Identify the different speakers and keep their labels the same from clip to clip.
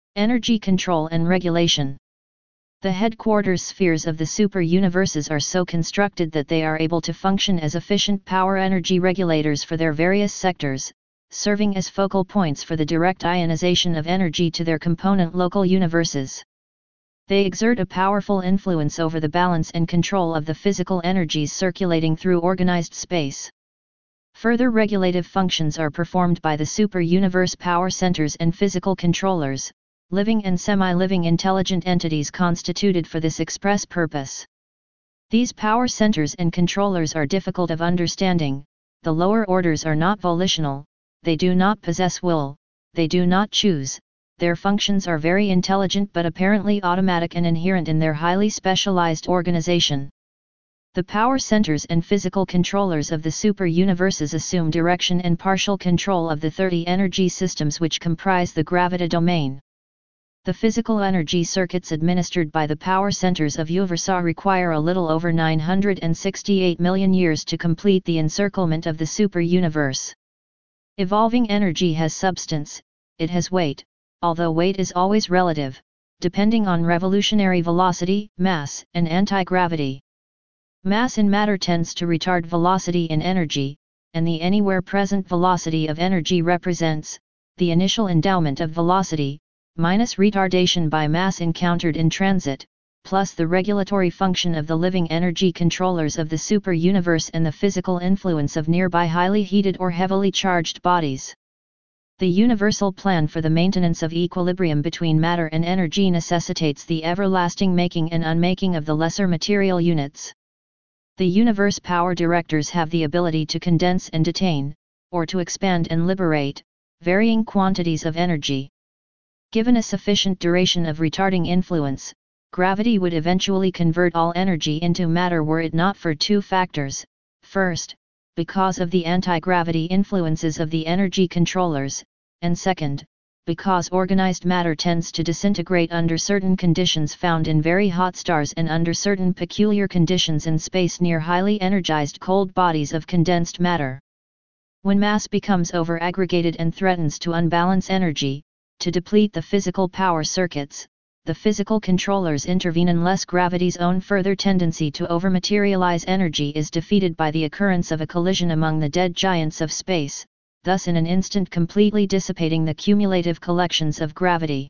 Speaker 1: Energy control and regulation. The headquarters spheres of the super-universes are so constructed that they are able to function as efficient power energy regulators for their various sectors, serving as focal points for the direct ionization of energy to their component local universes. They exert a powerful influence over the balance and control of the physical energies circulating through organized space. Further regulative functions are performed by the super-universe power centers and physical controllers, living and semi-living intelligent entities constituted for this express purpose. These power centers and controllers are difficult of understanding. The lower orders are not volitional, they do not possess will, they do not choose, their functions are very intelligent but apparently automatic and inherent in their highly specialized organization. The power centers and physical controllers of the super-universes assume direction and partial control of the 30 energy systems which comprise the gravita domain. The physical energy circuits administered by the power centers of Uversa require a little over 968 million years to complete the encirclement of the super-universe. Evolving energy has substance, it has weight, although weight is always relative, depending on revolutionary velocity, mass, and anti-gravity. Mass in matter tends to retard velocity in energy, and the anywhere present velocity of energy represents the initial endowment of velocity, minus retardation by mass encountered in transit, plus the regulatory function of the living energy controllers of the super-universe and the physical influence of nearby highly heated or heavily charged bodies. The universal plan for the maintenance of equilibrium between matter and energy necessitates the everlasting making and unmaking of the lesser material units. The universe power directors have the ability to condense and detain, or to expand and liberate, varying quantities of energy. Given a sufficient duration of retarding influence, gravity would eventually convert all energy into matter were it not for two factors. First, because of the anti-gravity influences of the energy controllers, and second, because organized matter tends to disintegrate under certain conditions found in very hot stars and under certain peculiar conditions in space near highly energized cold bodies of condensed matter. When mass becomes over-aggregated and threatens to unbalance energy, to deplete the physical power circuits, the physical controllers intervene unless gravity's own further tendency to over-materialize energy is defeated by the occurrence of a collision among the dead giants of space, thus in an instant completely dissipating the cumulative collections of gravity.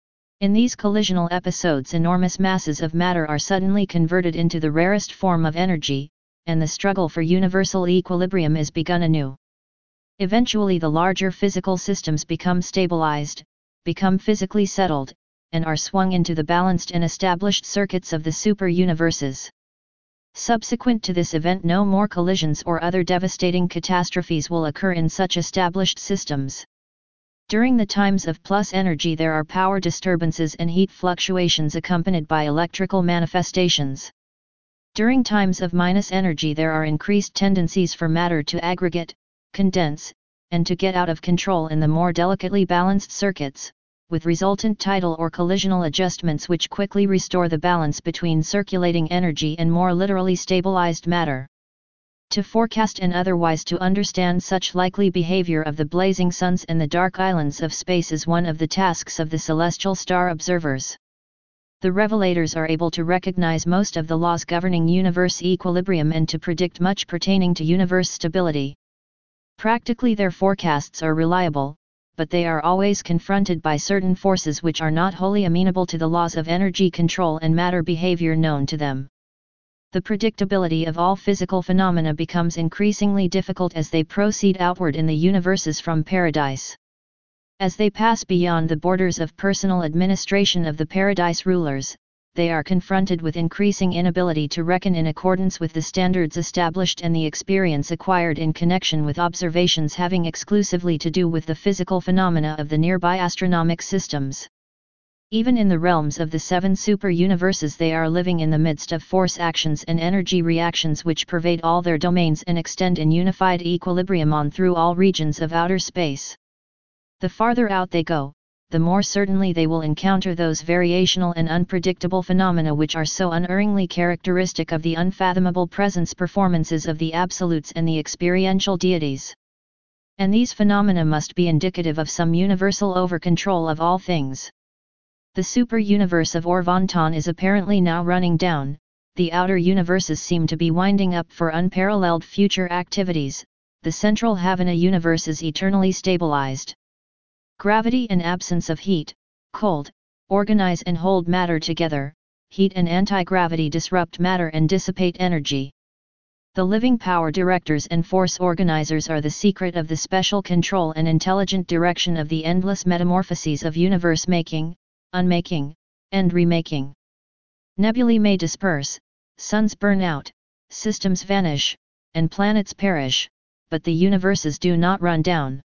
Speaker 1: In these collisional episodes, enormous masses of matter are suddenly converted into the rarest form of energy, and the struggle for universal equilibrium is begun anew. Eventually the larger physical systems become stabilized, become physically settled, and are swung into the balanced and established circuits of the super-universes. Subsequent to this event, no more collisions or other devastating catastrophes will occur in such established systems. During the times of plus energy there are power disturbances and heat fluctuations accompanied by electrical manifestations. During times of minus energy there are increased tendencies for matter to aggregate, condense, and to get out of control in the more delicately balanced circuits, with resultant tidal or collisional adjustments which quickly restore the balance between circulating energy and more literally stabilized matter. To forecast and otherwise to understand such likely behavior of the blazing suns and the dark islands of space is one of the tasks of the celestial star observers. The revelators are able to recognize most of the laws governing universe equilibrium and to predict much pertaining to universe stability. Practically their forecasts are reliable, but they are always confronted by certain forces which are not wholly amenable to the laws of energy control and matter behavior known to them. The predictability of all physical phenomena becomes increasingly difficult as they proceed outward in the universes from paradise. As they pass beyond the borders of personal administration of the paradise rulers, they are confronted with increasing inability to reckon in accordance with the standards established and the experience acquired in connection with observations having exclusively to do with the physical phenomena of the nearby astronomic systems. Even in the realms of the seven super-universes they are living in the midst of force actions and energy reactions which pervade all their domains and extend in unified equilibrium on through all regions of outer space. The farther out they go, the more certainly they will encounter those variational and unpredictable phenomena which are so unerringly characteristic of the unfathomable presence performances of the absolutes and the experiential deities. And these phenomena must be indicative of some universal over-control of all things. The super-universe of Orvonton is apparently now running down, the outer universes seem to be winding up for unparalleled future activities, the central Havana universe is eternally stabilized. Gravity and absence of heat, cold, organize and hold matter together, heat and anti-gravity disrupt matter and dissipate energy. The living power directors and force organizers are the secret of the special control and intelligent direction of the endless metamorphoses of universe making, unmaking, and remaking. Nebulae may disperse, suns burn out, systems vanish, and planets perish, but the universes do not run down.